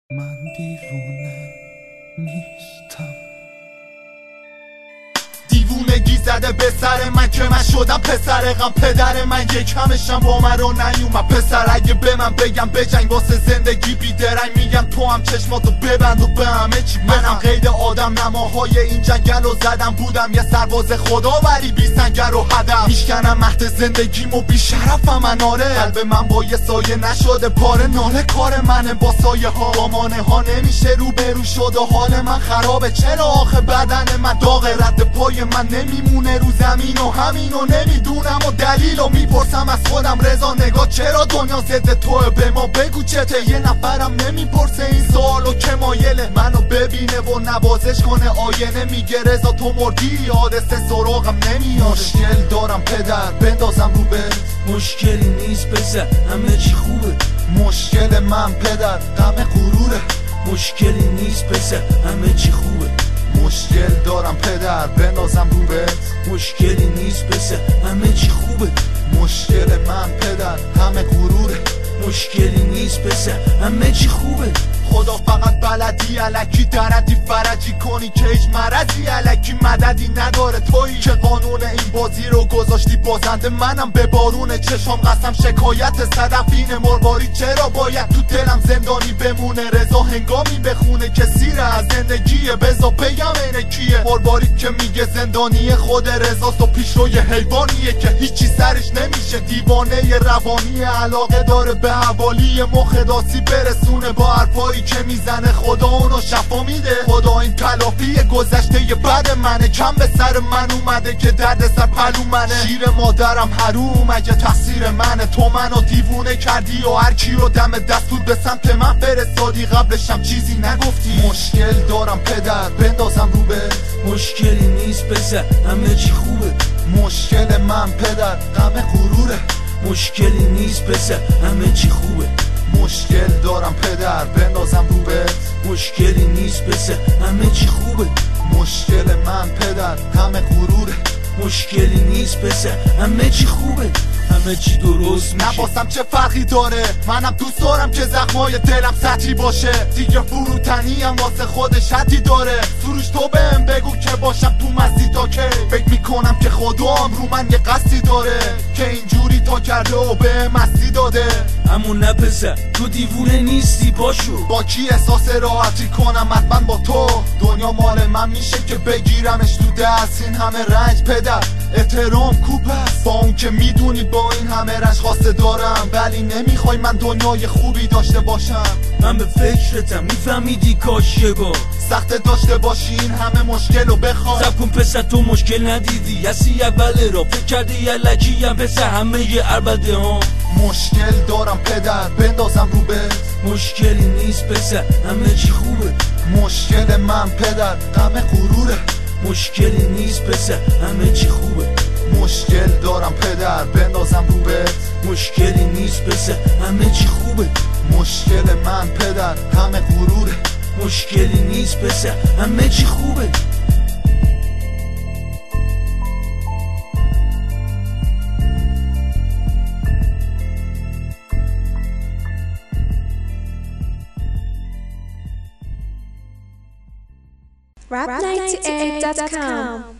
من دیوونه نیستم. دیوونگی زده به سر من که من شدم پسر غم. پدر من یکمشم با من رو نیومد. پسر اگه به من بگم بجنگ واسه زندگی بیدرنگ، میگم تو هم چشماتو ببند و به همه چی. منم قید آدم نماهای این جنگل رو زدم. بودم یه سرباز خدا ولی بی سنگر و هدف. میشکنم مهد زندگیم و بی شرفم من. آره قلب من با یه سایه نشده پاره. ناله کار منه با سایه ها، با مانه ها نمیشه روبرو شد و حال من خرابه. چرا آخه بدن من داغ، رد پای من نمیمونه رو زمین و همینو نمیدونم و دلیلو میپرسم از خودم. رضا نگاه چرا دنیا ضد توه؟ به ما بگو چته؟ یه نفرم نمیپرسه این سوالو که مایله منو ببینه و نوازش کنه آینه. میگه رضا تو مردی، حادثه سراغم نمیاد. مشکل دارم پدر بندازم رو به مشکلی نیست پسر همه چی خوبه. مشکل من پدر غم غروره. مشکلی نیست پسر همه چی خوبه. مشکل دارم پدر بندازم رو به مشکلی نیست پسر همه چی خوبه. مشکل من پدر همه غروره. مشکلی نیست پسر همه چی خوبه. خدا فقط بلدی الکی دردی فرجی کنی که هیچ مرضی الکی مددی نداره. تویی که قانون این بازی رو گذاشتی بازنده. منم به بارون چشم قسم شکایت صدفین مرباری. چرا باید تو دلم زندانی بمونه؟ رضا هنگامی بخونه که سیره از زندگیه. بزا بگم اینه کیه؟ مرباری که میگه زندانی خود رضاست و پیشروی حیوانیه که هیچی سرش نمیشه. دیوانه روانی علاقه داره به حوالی مخ داسی برسونه با حرفایی که میزنه. خدا اونو شفا میده. خدا این تلافی گذشته ی بد منه. کم به سر من اومده که درد سر پلو منه. شیر مادرم حروم اگه تقصیر منه. تو منو دیوونه کردی و هر کی رو دم دستور به سمت من فرستادی. قبلشم چیزی نگفتی. مشکل دارم پدر بندازم رو به مشکلی نیست پسر همه چی خوبه. مشکل من پدر غم غروره. مشکلی نیست پسر همه چی خوبه. مشکل دارم پدر بندازم رو به مشکلی نیست پسر همه چی خوبه. مشکل من پدر غم غروره. مشکلی نیست پسر همه چی خوبه. همه چی درست میشه. نباسم چه فرقی داره؟ منم دوست دارم که زخمای دلم سطحی باشه. دیگه فروتنی هم واسه خودش حدی داره. سروش تو بهم بگو که باشم تو مستی تا که فکر میکنم که خدام رو من یه قصدی داره که اینجوری تا کرده و به مستی داده. اما نه پسر تو دیوونه نیستی پاشو. با کی احساس راحتی کنم؟ حتما با تو. دنیا مال من میشه که بگیرمش تو دست. این همه رنج پدر احترام کوب است. با اون که میدونی با این همه رنج خواسته دارم ولی نمیخوای من دنیای خوبی داشته باشم. من به فکرتم میفهمیدی کاش یه بار سخت داشته باشی این همه مشکل رو بخوای. سب کن پسر تو مشکل ندیدی هستی اول را فکر کرده یه لکی هم پسر همه یه عربده ها. مشکل دارم پدر بندازم رو به مشکلی نیست پسر همه چی خوبه. مشکل من پدر غم غروره. مشکلی نیست پسر همه چی خوبه. مشکل دارم پدر بندازم رو به مشکلی نیست پسر همه چی خوبه. مشکل من پدر غم غروره. مشکلی نیست پسر همه چی خوبه. rap98.com